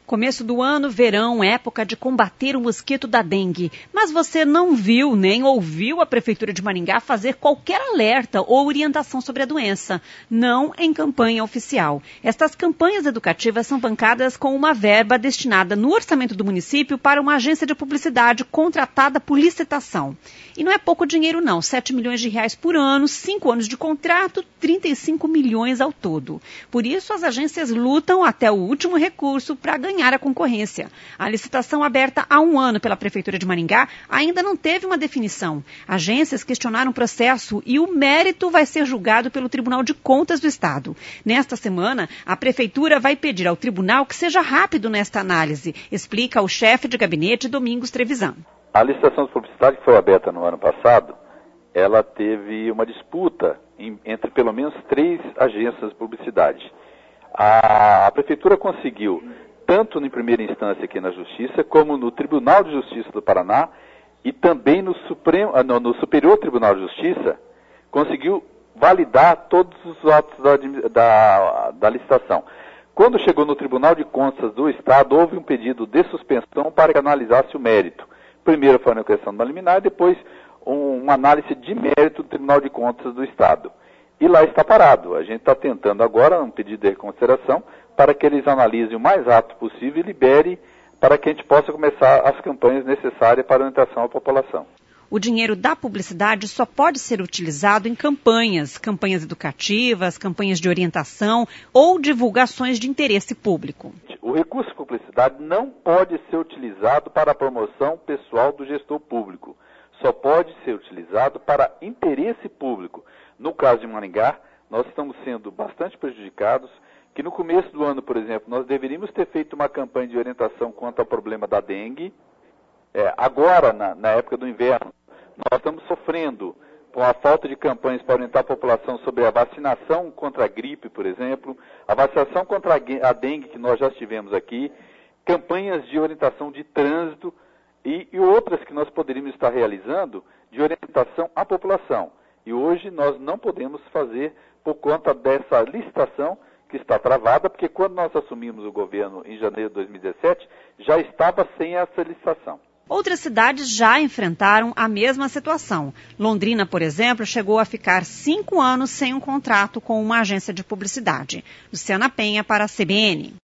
Começo do ano, verão, época de combater o mosquito da dengue. Mas você não viu nem ouviu a Prefeitura de Maringá fazer qualquer alerta ou orientação sobre a doença. Não em campanha oficial. Estas campanhas educativas são bancadas com uma verba destinada no orçamento do município para uma agência de publicidade contratada por licitação. E não é pouco dinheiro não, 7 milhões de reais por ano, 5 anos de contrato, 35 milhões ao todo. Por isso, as agências lutam até o último recurso para ganhar a concorrência. A licitação aberta há 1 ano pela Prefeitura de Maringá ainda não teve uma definição. Agências questionaram o processo e o mérito vai ser julgado pelo Tribunal de Contas do Estado. Nesta semana, a Prefeitura vai pedir ao tribunal que seja rápido nesta análise, explica o chefe de gabinete, Domingos Trevisan. A licitação de publicidade que foi aberta no ano passado, ela teve uma disputa entre pelo menos 3 agências de publicidade. A Prefeitura conseguiu, tanto em primeira instância aqui na Justiça, como no Tribunal de Justiça do Paraná e também no Superior Tribunal de Justiça, conseguiu validar todos os atos da licitação. Quando chegou no Tribunal de Contas do Estado, houve um pedido de suspensão para que analisasse o mérito. Primeiro foi uma questão da liminar, depois uma análise de mérito do Tribunal de Contas do Estado. E lá está parado. A gente está tentando agora um pedido de reconsideração para que eles analisem o mais rápido possível e libere para que a gente possa começar as campanhas necessárias para a orientação à população. O dinheiro da publicidade só pode ser utilizado em campanhas educativas, campanhas de orientação ou divulgações de interesse público. O recurso de publicidade não pode ser utilizado para a promoção pessoal do gestor público. Só pode ser utilizado para interesse público. No caso de Maringá, nós estamos sendo bastante prejudicados, que no começo do ano, por exemplo, nós deveríamos ter feito uma campanha de orientação quanto ao problema da dengue. Agora, na época do inverno, nós estamos sofrendo com a falta de campanhas para orientar a população sobre a vacinação contra a gripe, por exemplo, a vacinação contra a dengue que nós já tivemos aqui, campanhas de orientação de trânsito e outras que nós poderíamos estar realizando de orientação à população. E hoje nós não podemos fazer por conta dessa licitação que está travada, porque quando nós assumimos o governo em janeiro de 2017, já estava sem essa licitação. Outras cidades já enfrentaram a mesma situação. Londrina, por exemplo, chegou a ficar 5 anos sem um contrato com uma agência de publicidade. Luciana Penha para a CBN.